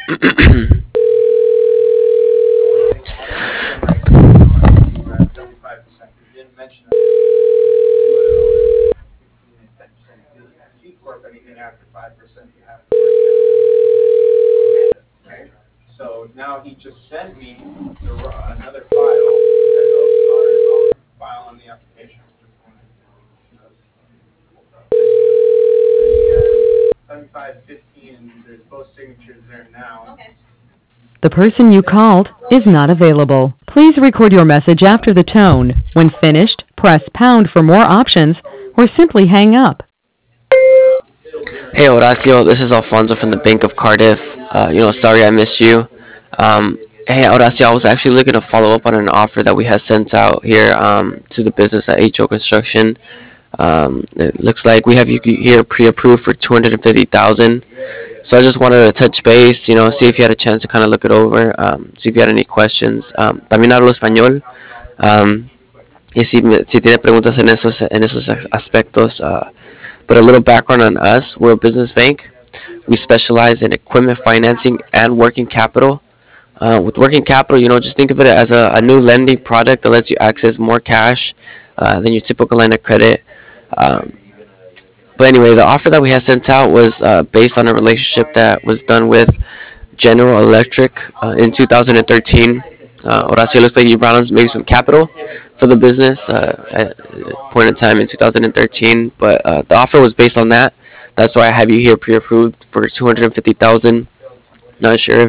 The person you called is not available. Please record your message after the tone. When finished, press pound for more options or simply hang up. Hey Horacio, this is Alfonso from the Bank of Cardiff. Sorry I missed you. Hey Horacio, I was actually looking to follow up on an offer that we had sent out here to the business at HO Construction. It looks like we have you here pre-approved for 250,000. So I just wanted to touch base, see if you had a chance to kind of look it over, see if you had any questions. También hablo español. Um, y si tiene preguntas en esos aspectos. But a little background on us: we're a business bank. We specialize in equipment financing and working capital. With working capital, just think of it as a new lending product that lets you access more cash than your typical line of credit. Um, but anyway, the offer that we had sent out was based on a relationship that was done with General Electric in 2013. Horacio, looks like you brought on maybe some capital for the business at a point in time in 2013, but the offer was based on that. That's why I have you here pre-approved for 250,000. Not sure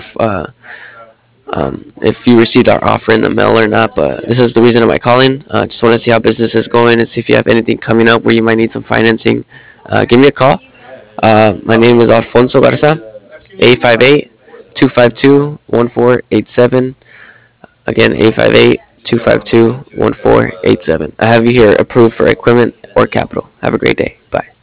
if you received our offer in the mail or not, but this is the reason of my calling. Just want to see how business is going and see if you have anything coming up where you might need some financing. Give me a call. My name is Alfonso Garza, 858-252-1487. Again, 858-252-1487. I have you here approved for equipment or capital. Have a great day. Bye.